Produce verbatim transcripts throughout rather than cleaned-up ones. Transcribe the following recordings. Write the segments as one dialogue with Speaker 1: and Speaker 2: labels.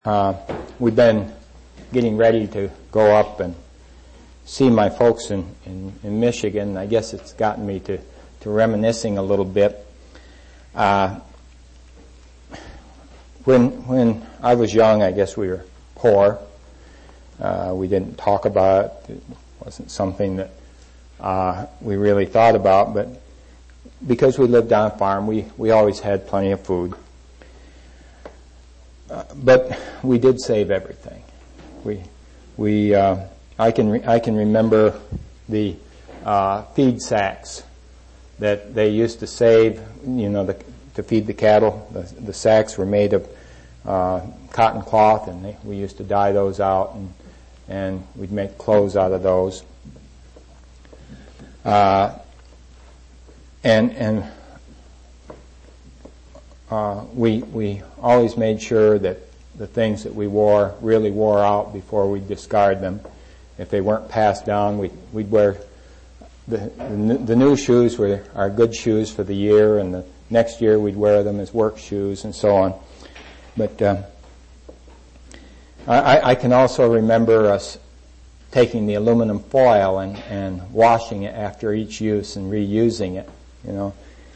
Speaker 1: Uh, we've been getting ready to go up and see my folks in, in, in Michigan. I guess it's gotten me to, to reminiscing a little bit. Uh, when when I was young, I guess we were poor. Uh, we didn't talk about it. It wasn't something that uh, we really thought about, but because we lived on a farm, we, we always had plenty of food. Uh, but we did save everything. We, we, uh, I can, re- I can remember the uh, feed sacks that they used to save. You know, the, to feed the cattle. The, the sacks were made of uh, cotton cloth, and they, we used to dye those out, and, and we'd make clothes out of those. Uh, and and. Uh, we we always made sure that the things that we wore really wore out before we discard them. If they weren't passed down, we, we'd wear the, the the new shoes were our good shoes for the year, and the next year we'd wear them as work shoes and so on. But uh, I, I can also remember us taking the aluminum foil and, and washing it after each use and reusing it, you know.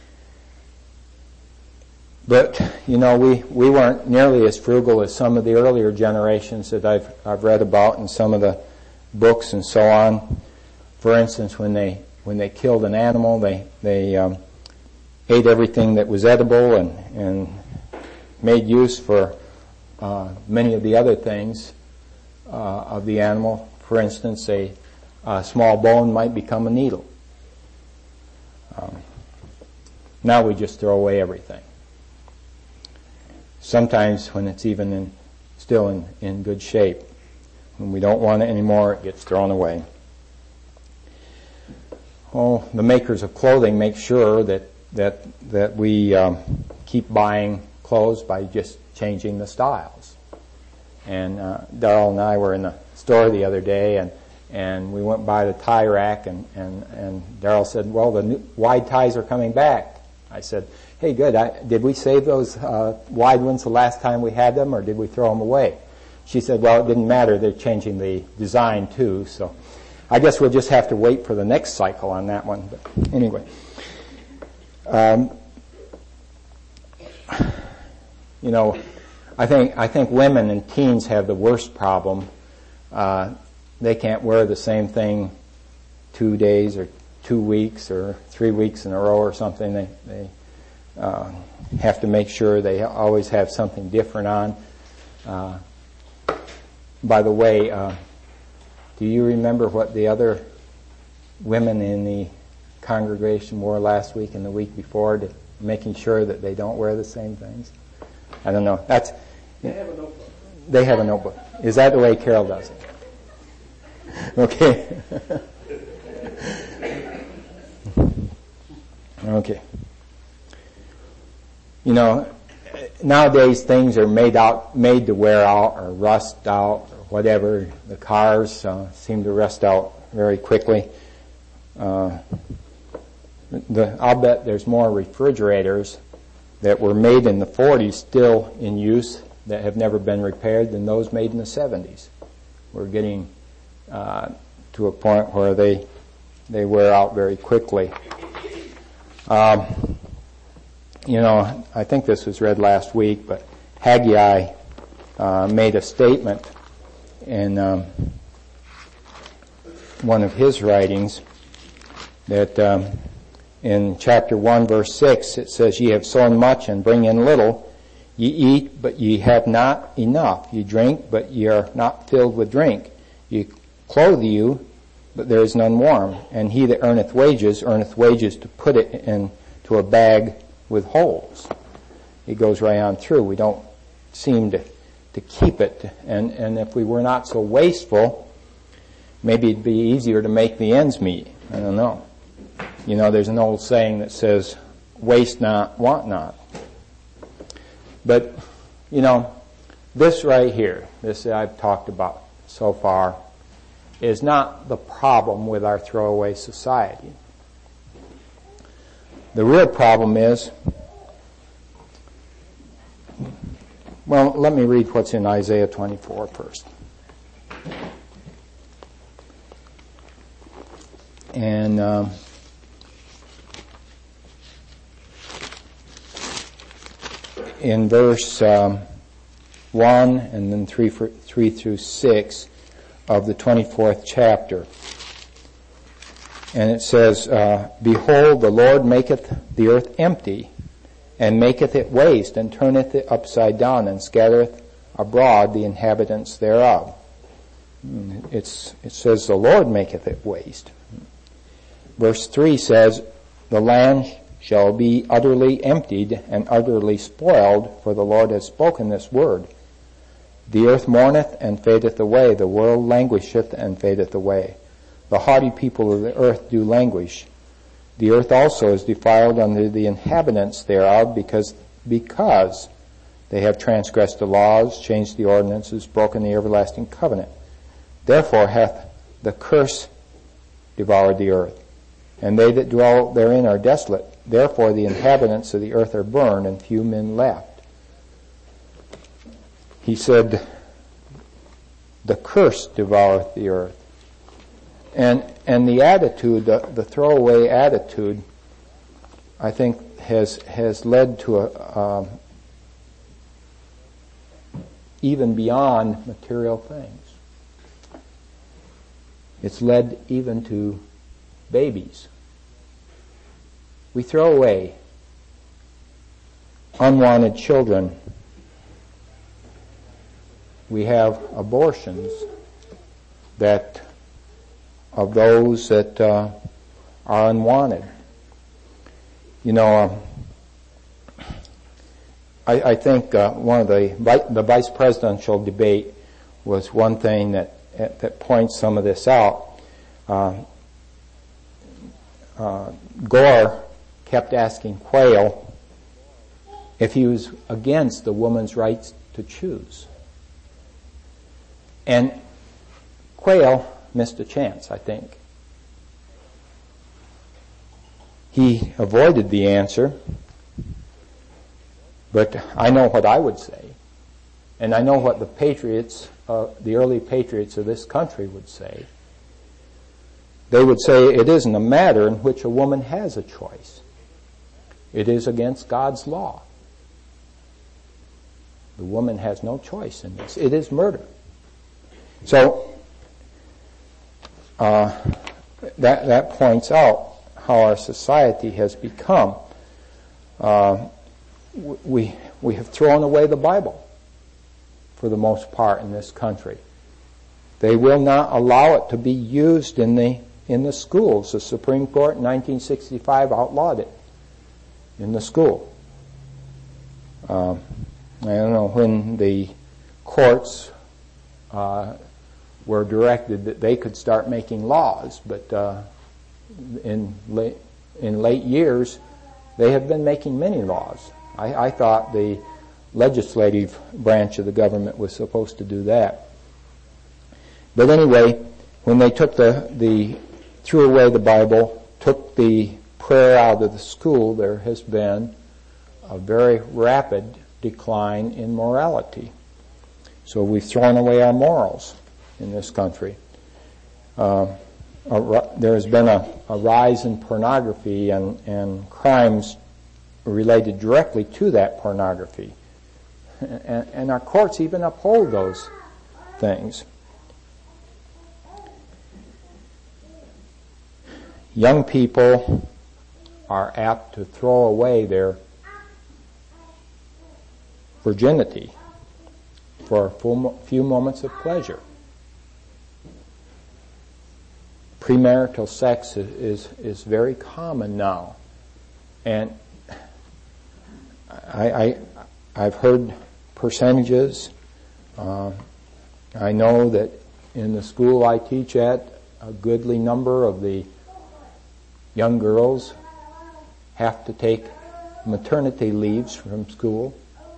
Speaker 1: But, you know, we, we weren't nearly as frugal as some of the earlier generations that I've, I've read about in some of the books and so on. For instance, when they, when they killed an animal, they, they, um, ate everything that was edible and, and made use for, uh, many of the other things, uh, of the animal. For instance, a, a small bone might become a needle. Um, now we just throw away everything. Sometimes when it's even in, still in, in good shape. When we don't want it anymore, it gets thrown away. Oh, the makers of clothing make sure that, that, that we um, keep buying clothes by just changing the styles. And uh, Darrell and I were in the store the other day, and, and we went by the tie rack, and, and, and Darrell said, well, the new, wide ties are coming back. I said, hey, good. I, did we save those uh, wide ones the last time we had them, or did we throw them away? She said, well, it didn't matter. They're changing the design, too. So I guess we'll just have to wait for the next cycle on that one. But anyway. Um, you know, I think I think women and teens have the worst problem. Uh, they can't wear the same thing two days or two weeks or three weeks in a row or something. They, they Uh, have to make sure they always have something different on. Uh, by the way, uh, do you remember what the other women in the congregation wore last week and the week before, to making sure that they don't wear the same things? I don't know. That's.
Speaker 2: They have a notebook.
Speaker 1: They have a notebook. Is that the way Carol does it? Okay. Okay. You know, nowadays things are made out, made to wear out or rust out or whatever. The cars uh, seem to rust out very quickly. Uh, the, I'll bet there's more refrigerators that were made in the forties still in use that have never been repaired than those made in the seventies. We're getting uh, to a point where they they wear out very quickly. Um, You know, I think this was read last week, but Haggai uh, made a statement in um, one of his writings that um, in chapter one, verse six, it says, ye have sown much and bring in little. Ye eat, but ye have not enough. Ye drink, but ye are not filled with drink. Ye clothe you, but there is none warm. And he that earneth wages, earneth wages to put it into a bag with holes. It goes right on through. We don't seem to, to keep it. And, and if we were not so wasteful, maybe it'd be easier to make the ends meet. I don't know. You know, there's an old saying that says, waste not, want not. But, you know, this right here, this that I've talked about so far, is not the problem with our throwaway society. The real problem is well, let me read what's in Isaiah twenty-four first. And um, in verse um, one and then three, three through six of the twenty-fourth chapter. And it says, uh, Behold, the Lord maketh the earth empty, and maketh it waste, and turneth it upside down, and scattereth abroad the inhabitants thereof. It's, it says, the Lord maketh it waste. Verse three says, The land shall be utterly emptied and utterly spoiled, for the Lord has spoken this word. The earth mourneth and fadeth away, the world languisheth and fadeth away. The haughty people of the earth do languish. The earth also is defiled under the inhabitants thereof, because because they have transgressed the laws, changed the ordinances, broken the everlasting covenant. Therefore hath the curse devoured the earth, and they that dwell therein are desolate. Therefore the inhabitants of the earth are burned, and few men left. He said, the curse devoureth the earth. And and the attitude, the, the throwaway attitude, I think has has led to a um, even beyond material things. It's led even to babies. We throw away unwanted children. We have abortions that of those that uh, are unwanted. You know, um, I, I think uh, one of the the vice presidential debate was one thing that that points some of this out. Uh, uh, Gore kept asking Quayle if he was against the woman's rights to choose, and Quayle missed a chance, I think. He avoided the answer, but I know what I would say, and I know what the patriots, uh, the early patriots of this country would say. They would say it isn't a matter in which a woman has a choice. It is against God's law. The woman has no choice in this. It is murder. So, Uh, that that points out how our society has become. Uh, we we have thrown away the Bible for the most part in this country. They will not allow it to be used in the in the schools. The Supreme Court in nineteen sixty-five outlawed it in the school. Uh, I don't know when the courts Uh, were directed that they could start making laws, but uh, in late in late years, they have been making many laws. I, I thought the legislative branch of the government was supposed to do that. But anyway, when they took the the threw away the Bible, took the prayer out of the school, there has been a very rapid decline in morality. So we've thrown away our morals in this country. Uh, a, there has been a, a rise in pornography and, and crimes related directly to that pornography. And, and our courts even uphold those things. Young people are apt to throw away their virginity for a few moments of pleasure. Premarital sex is, is, is very common now. And I, I, I've heard percentages. Uh, I know that in the school I teach at, a goodly number of the young girls have to take maternity leaves from school.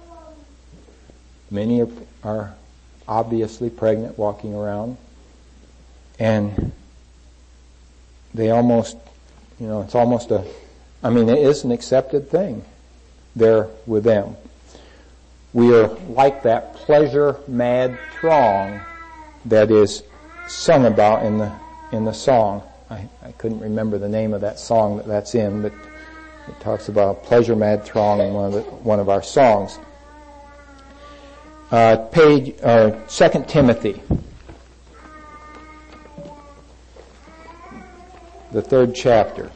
Speaker 1: Many are, are obviously pregnant, walking around. And they almost, you know, it's almost a, I mean, it is an accepted thing there with them. We are like that pleasure-mad throng that is sung about in the in the song. I, I couldn't remember the name of that song that that's in, but it talks about a pleasure-mad throng in one of the, one of our songs. Uh, page uh, Second Timothy, the third chapter.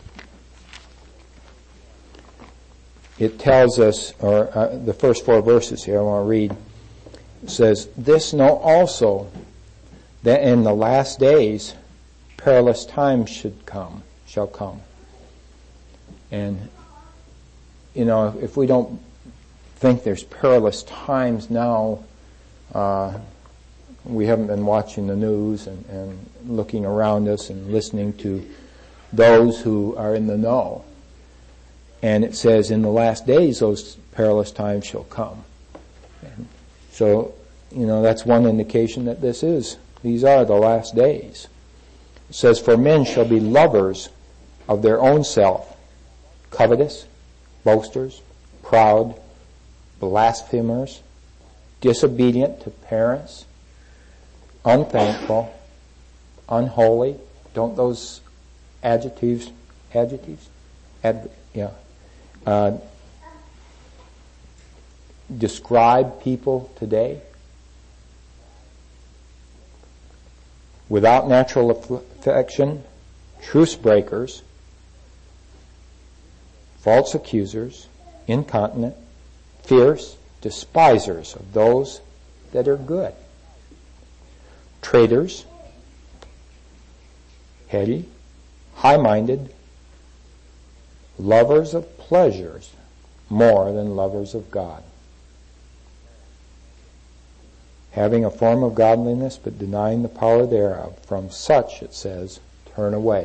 Speaker 1: It tells us, or uh, the first four verses here I want to read. It says, "This know also, that in the last days perilous times should come, shall come." And, you know, if we don't think there's perilous times now, uh, we haven't been watching the news and, and looking around us and listening to those who are in the know. And it says, in the last days, those perilous times shall come. And so, you know, that's one indication that this is, these are the last days. It says, "For men shall be lovers of their own self, covetous, boasters, proud, blasphemers, disobedient to parents, unthankful, unholy." Don't those adjectives, adjectives, ad, yeah, uh, describe people today? "Without natural affection, truce breakers, false accusers, incontinent, fierce, despisers of those that are good, traitors, heady, high-minded, lovers of pleasures more than lovers of God, having a form of godliness but denying the power thereof. From such," it says, "turn away."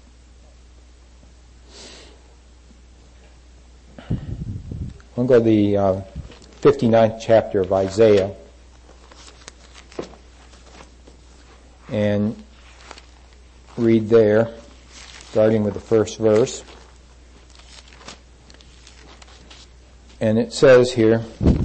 Speaker 1: We'll go to the uh, fifty-ninth chapter of Isaiah and read there, starting with the first verse. And it says here,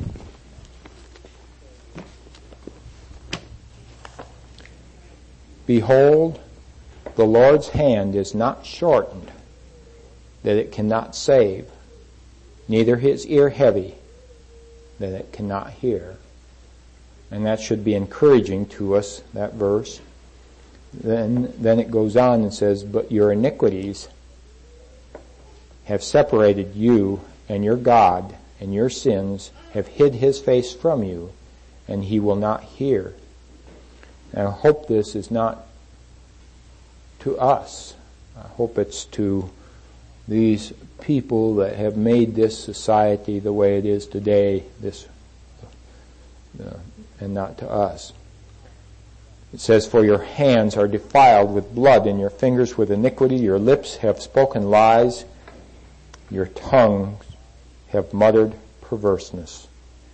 Speaker 1: "Behold, the Lord's hand is not shortened, that it cannot save, neither his ear heavy, that it cannot hear." And that should be encouraging to us, that verse. Then, then it goes on and says, "But your iniquities have separated you and your God, and your sins have hid his face from you, and he will not hear." And I hope this is not to us. I hope it's to these people that have made this society the way it is today, this, uh, and not to us. It says, "For your hands are defiled with blood, and your fingers with iniquity. Your lips have spoken lies. Your tongues have muttered perverseness."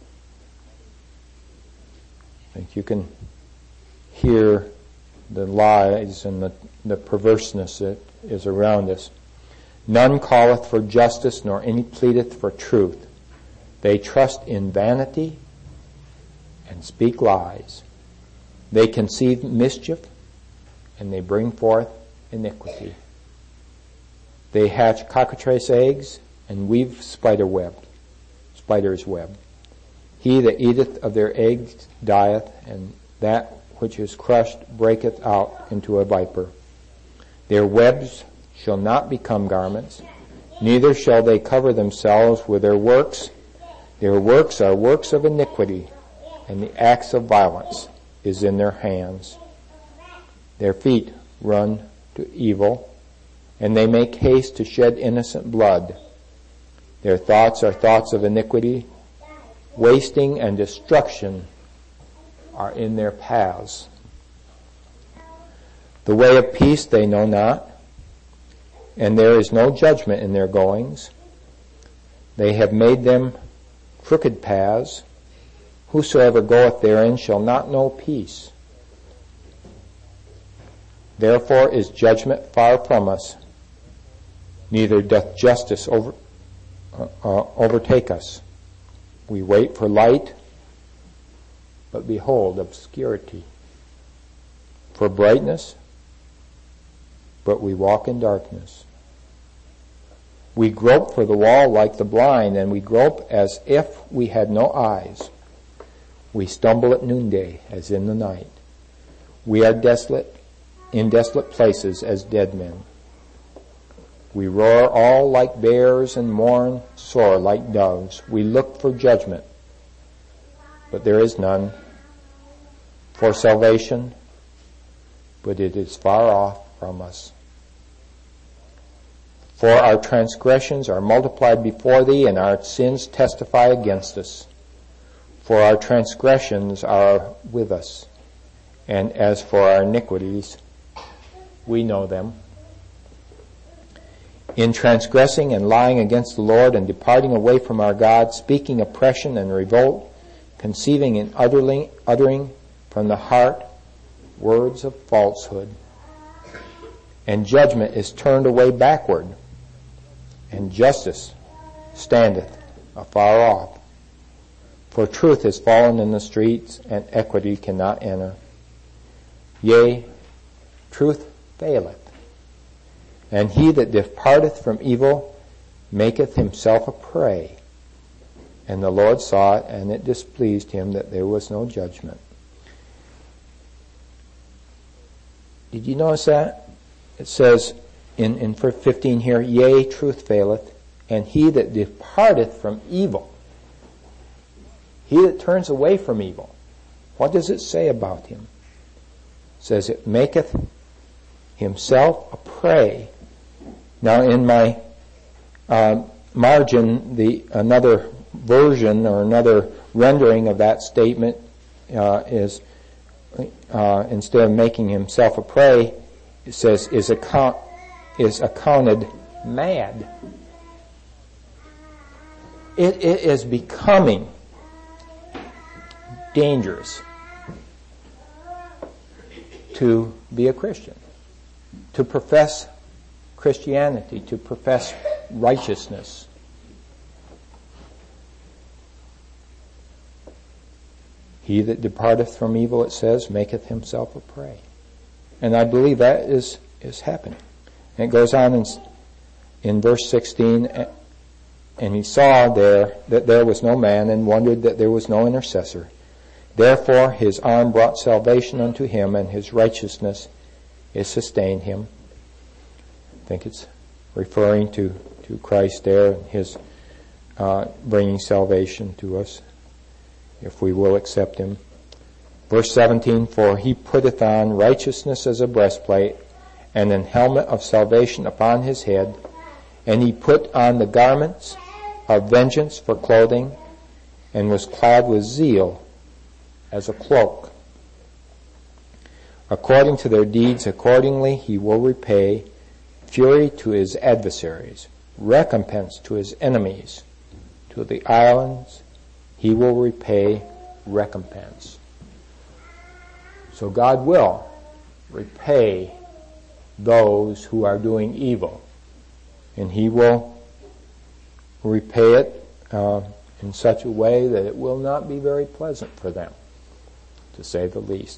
Speaker 1: I think you can hear the lies and the, the perverseness that is around us. "None calleth for justice, nor any pleadeth for truth. They trust in vanity and speak lies. They conceive mischief, and they bring forth iniquity. They hatch cockatrice eggs, and weave spider web, spider's web. He that eateth of their eggs dieth, and that which is crushed breaketh out into a viper. Their webs shall not become garments, neither shall they cover themselves with their works. Their works are works of iniquity, and the acts of violence is in their hands. Their feet run to evil, and they make haste to shed innocent blood. Their thoughts are thoughts of iniquity. Wasting and destruction are in their paths. The way of peace they know not, and there is no judgment in their goings. They have made them crooked paths. Whosoever goeth therein shall not know peace. Therefore is judgment far from us, neither doth justice over, uh, uh, overtake us. We wait for light, but behold, obscurity. For brightness, but we walk in darkness. We grope for the wall like the blind, and we grope as if we had no eyes. We stumble at noonday as in the night. We are desolate, in desolate places as dead men. We roar all like bears and mourn sore like doves. We look for judgment, but there is none. For salvation, but it is far off from us. For our transgressions are multiplied before thee, and our sins testify against us. For our transgressions are with us, and as for our iniquities, we know them. In transgressing and lying against the Lord, and departing away from our God, speaking oppression and revolt, conceiving and uttering, uttering from the heart words of falsehood. And judgment is turned away backward, and justice standeth afar off. For truth is fallen in the streets, and equity cannot enter. Yea, truth faileth, and he that departeth from evil maketh himself a prey. And the Lord saw it, and it displeased him that there was no judgment. Did you notice that? It says in, in verse fifteen here, yea, truth faileth, and he that departeth from evil, he that turns away from evil, what does it say about him? It says it maketh himself a prey. Now in my uh, margin, the another version or another rendering of that statement uh, is uh, instead of making himself a prey, it says is account is accounted mad. It, it is becoming dangerous to be a Christian, to profess Christianity, to profess righteousness. He that departeth from evil, it says, maketh himself a prey. And I believe that is, is happening. And it goes on in, in verse sixteen, and he saw there that there was no man, and wondered that there was no intercessor. Therefore his arm brought salvation unto him, and his righteousness is sustained him. I think it's referring to, to Christ there, his uh, bringing salvation to us, if we will accept him. Verse seventeen, for he putteth on righteousness as a breastplate, and an helmet of salvation upon his head, and he put on the garments of vengeance for clothing, and was clad with zeal as a cloak. According to their deeds, accordingly he will repay fury to his adversaries, recompense to his enemies. To the islands he will repay recompense. So God will repay those who are doing evil, and he will repay it uh, in such a way that it will not be very pleasant for them, to say the least.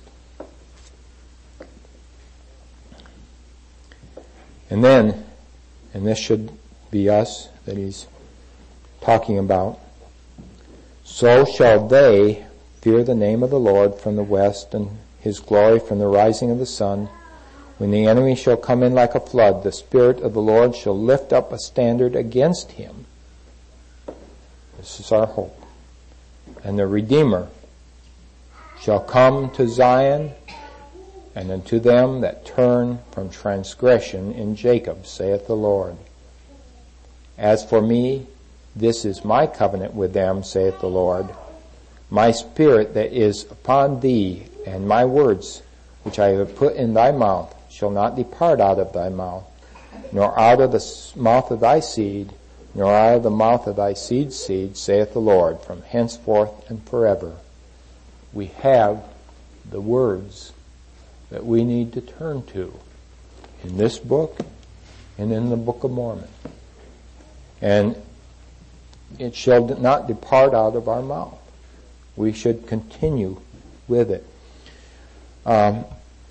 Speaker 1: And then, and this should be us that he's talking about, so shall they fear the name of the Lord from the west, and his glory from the rising of the sun. When the enemy shall come in like a flood, the Spirit of the Lord shall lift up a standard against him. This is our hope. And the Redeemer shall come to Zion, and unto them that turn from transgression in Jacob, saith the Lord. As for me, this is my covenant with them, saith the Lord. My spirit that is upon thee, and my words which I have put in thy mouth, shall not depart out of thy mouth, nor out of the mouth of thy seed, nor out of the mouth of thy seed's seed, saith the Lord, from henceforth and forever. We have the words that we need to turn to in this book and in the Book of Mormon. And it shall not depart out of our mouth. We should continue with it. Um,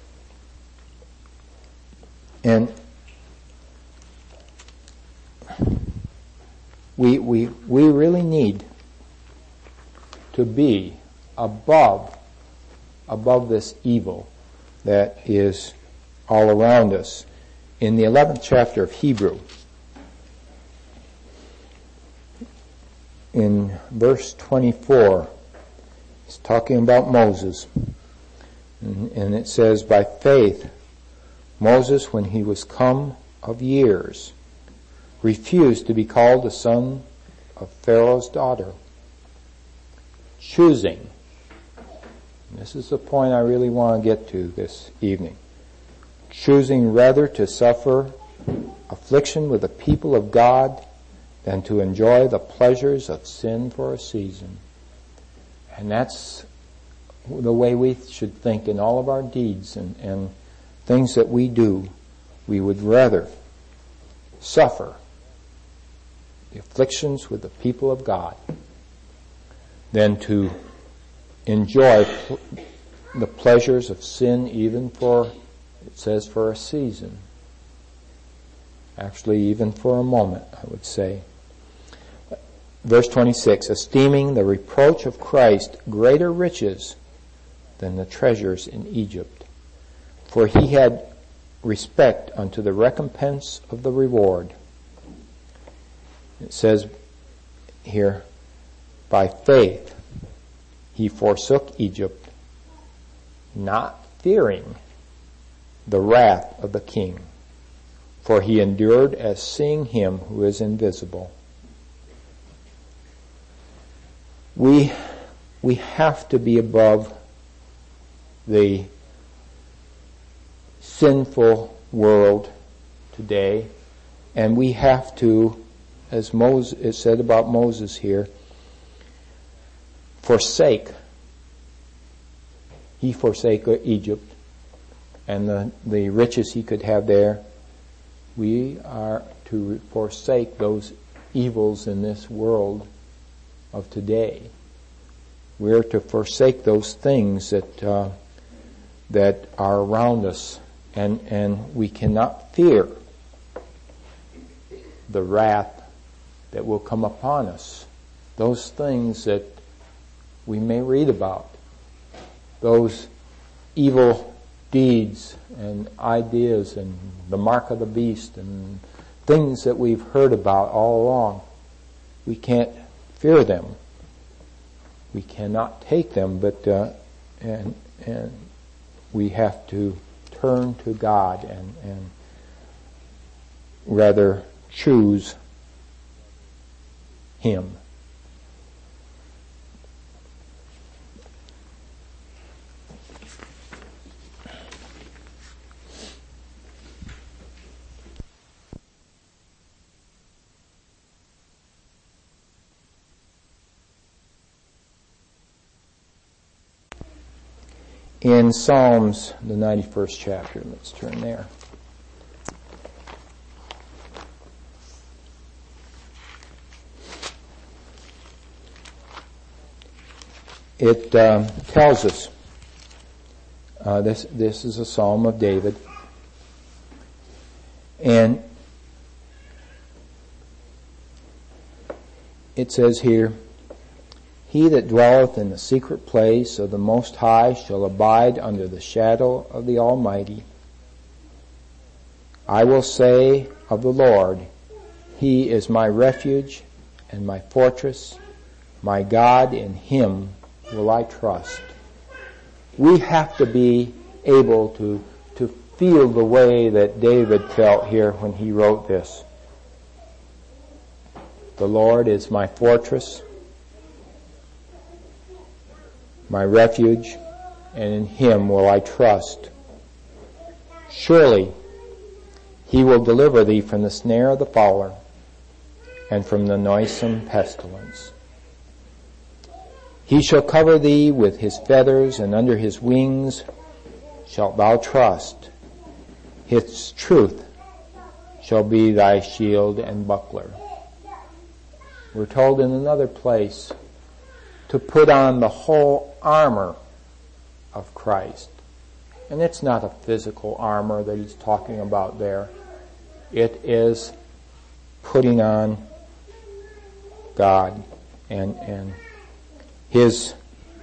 Speaker 1: and we, we, we really need to be above, above this evil that is all around us. In the eleventh chapter of Hebrew, in verse twenty-four, it's talking about Moses. And it says, by faith, Moses, when he was come of years, refused to be called the son of Pharaoh's daughter, choosing, and this is the point I really want to get to this evening, choosing rather to suffer affliction with the people of God than to enjoy the pleasures of sin for a season. And that's the way we should think in all of our deeds and, and things that we do. We would rather suffer the afflictions with the people of God than to enjoy pl- the pleasures of sin, even for, it says, for a season. Actually, even for a moment, I would say. Verse twenty-six, esteeming the reproach of Christ greater riches than the treasures in Egypt, for he had respect unto the recompense of the reward. It says here, by faith he forsook Egypt, not fearing the wrath of the king, for he endured as seeing him who is invisible. We, we have to be above the sinful world today, and we have to, as Moses, it said about Moses here, forsake. He forsake Egypt and the, the riches he could have there. We are to forsake those evils in this world of today. We are to forsake those things that uh, that are around us, and and we cannot fear the wrath that will come upon us. Those things that we may read about, those evil deeds and ideas and the mark of the beast and things that we've heard about all along. We can't fear them. We cannot take them, but uh, and and we have to turn to God and and rather choose Him. In Psalms, the ninety-first chapter, let's turn there. It um, tells us, uh, this this is a Psalm of David, and it says here, he that dwelleth in the secret place of the Most High shall abide under the shadow of the Almighty. I will say of the Lord, He is my refuge and my fortress, my God, in Him will I trust. We have to be able to, to feel the way that David felt here when he wrote this. The Lord is my fortress, my refuge, and in Him will I trust. Surely He will deliver thee from the snare of the fowler and from the noisome pestilence. He shall cover thee with His feathers, and under His wings shalt thou trust. His truth shall be thy shield and buckler. We're told in another place to put on the whole armor of Christ. And it's not a physical armor that he's talking about there. It is putting on God and and His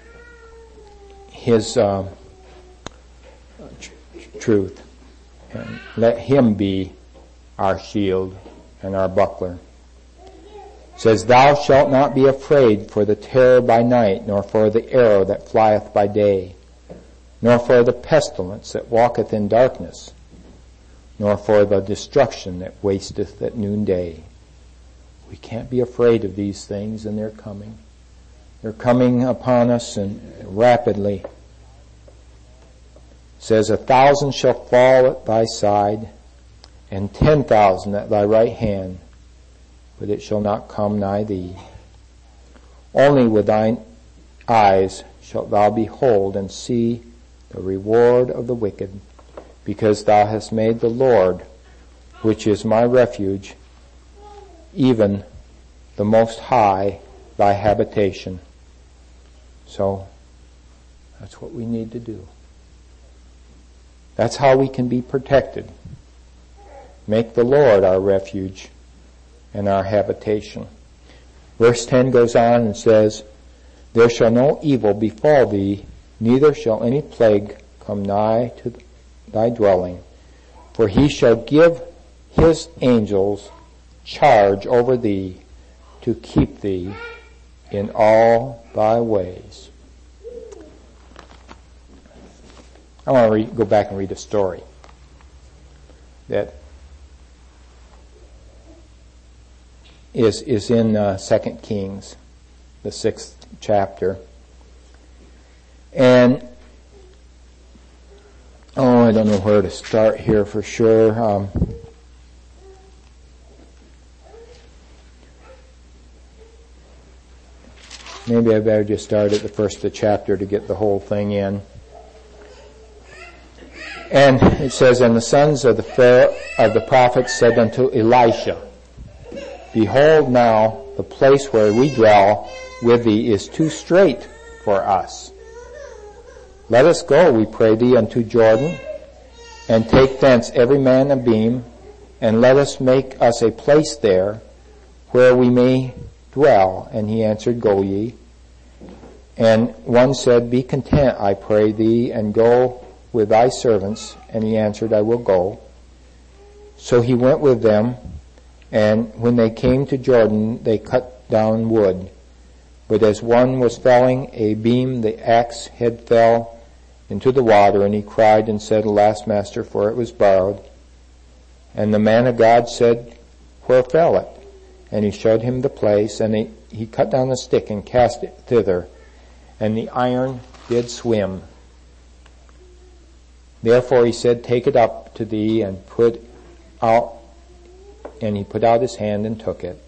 Speaker 1: His uh, tr- truth, and let Him be our shield and our buckler. It says, "Thou shalt not be afraid for the terror by night, nor for the arrow that flieth by day, nor for the pestilence that walketh in darkness, nor for the destruction that wasteth at noonday." We can't be afraid of these things, and they're coming. They're coming upon us and rapidly. It says, "A thousand shall fall at thy side, and ten thousand at thy right hand, but it shall not come nigh thee. Only with thine eyes shalt thou behold and see the reward of the wicked, because thou hast made the Lord, which is my refuge, even the Most High, thy habitation." So, that's what we need to do. That's how we can be protected. Make the Lord our refuge and our habitation. Verse ten goes on and says, "There shall no evil befall thee, neither shall any plague come nigh to thy dwelling. For he shall give his angels charge over thee, to keep thee in all thy ways." I want to read, go back and read a story that is is in uh, Second Kings, the sixth chapter. And oh, I don't know where to start here for sure. Um, maybe I better just start at the first of the chapter to get the whole thing in. And it says, "And the sons of the Pharaoh, of the prophets said unto Elisha, Behold now, the place where we dwell with thee is too strait for us. Let us go, we pray thee, unto Jordan, and take thence every man a beam, and let us make us a place there, where we may dwell. And he answered, Go ye. And one said, Be content, I pray thee, and go with thy servants. And he answered, I will go. So he went with them, and when they came to Jordan, they cut down wood. But as one was felling a beam, the axe head fell into the water, and he cried and said, Alas, master, for it was borrowed. And the man of God said, Where fell it? And he showed him the place, and he, he cut down the stick and cast it thither, and the iron did swim. Therefore he said, Take it up to thee, and put out, and he put out his hand and took it.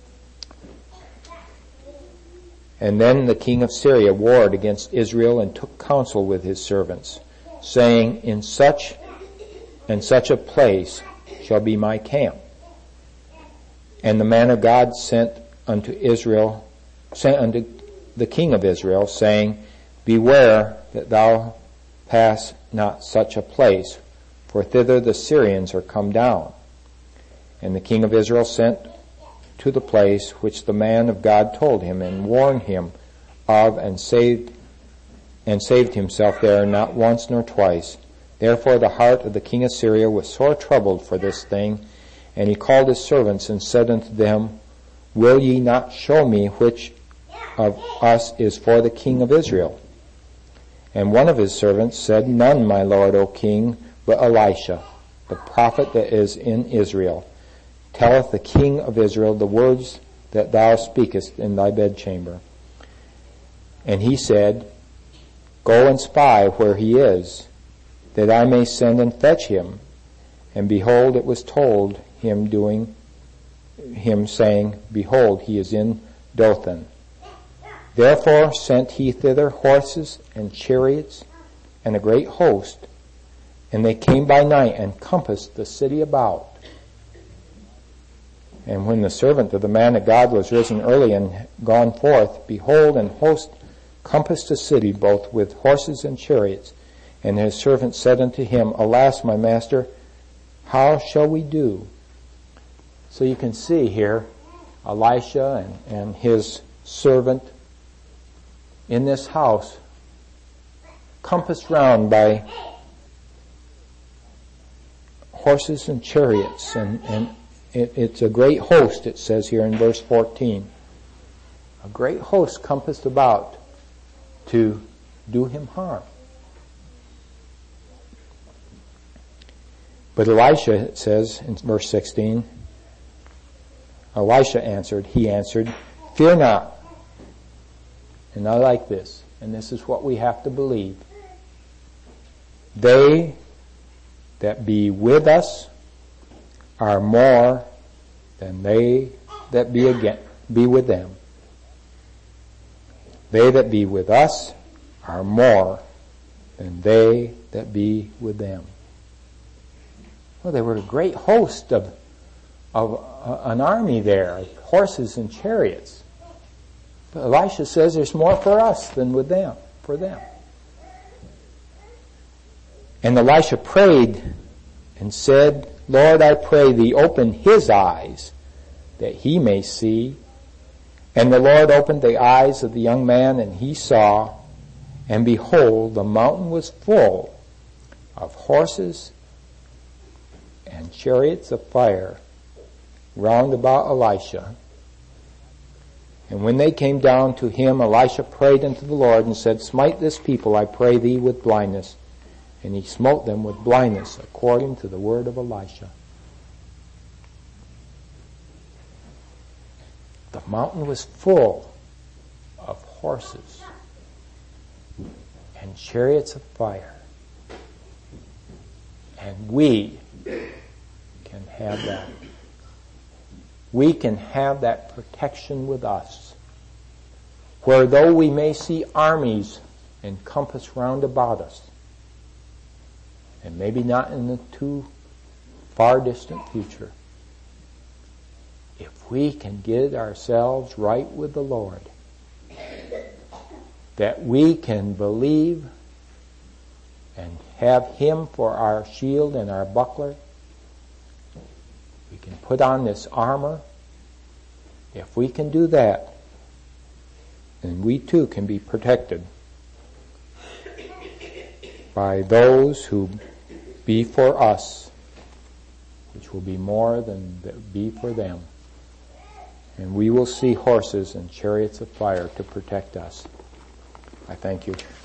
Speaker 1: And then the king of Syria warred against Israel and took counsel with his servants, saying, In such and such a place shall be my camp. And the man of God sent unto Israel, sent unto the king of Israel, saying, Beware that thou pass not such a place, for thither the Syrians are come down. And the king of Israel sent to the place which the man of God told him, and warned him of, and saved and saved himself there, not once nor twice. Therefore the heart of the king of Syria was sore troubled for this thing, and he called his servants and said unto them, Will ye not show me which of us is for the king of Israel? And one of his servants said, None, my lord, O king, but Elisha, the prophet that is in Israel, telleth the king of Israel the words that thou speakest in thy bedchamber. And he said, Go and spy where he is, that I may send and fetch him. And behold, it was told him doing him, saying, Behold, he is in Dothan. Therefore sent he thither horses and chariots and a great host, and they came by night and compassed the city about. And when the servant of the man of God was risen early and gone forth, behold, an host compassed the city, both with horses and chariots. And his servant said unto him, Alas, my master, how shall we do? So you can see here Elisha and, and his servant in this house, compassed round by horses and chariots. And, and it, it's a great host, it says here in verse fourteen. A great host compassed about to do him harm. But Elisha, it says in verse sixteen, Elisha answered, he answered, Fear not. And I like this, and this is what we have to believe. They that be with us are more than they that be again, be with them. They that be with us are more than they that be with them. Well, they were a great host of, of uh, an army there, of horses and chariots. But Elisha says there's more for us than with them, for them. And Elisha prayed and said, Lord, I pray thee, open his eyes that he may see. And the Lord opened the eyes of the young man, and he saw, and behold, the mountain was full of horses and chariots of fire round about Elisha. And when they came down to him, Elisha prayed unto the Lord and said, Smite this people, I pray thee, with blindness. And he smote them with blindness, according to the word of Elisha. The mountain was full of horses and chariots of fire. And we can have that. We can have that protection with us. Where though we may see armies encompass round about us, and maybe not in the too far distant future, if we can get ourselves right with the Lord, that we can believe and have Him for our shield and our buckler, we can put on this armor. If we can do that, then we too can be protected by those who be for us, which will be more than be for them. And we will see horses and chariots of fire to protect us. I thank you.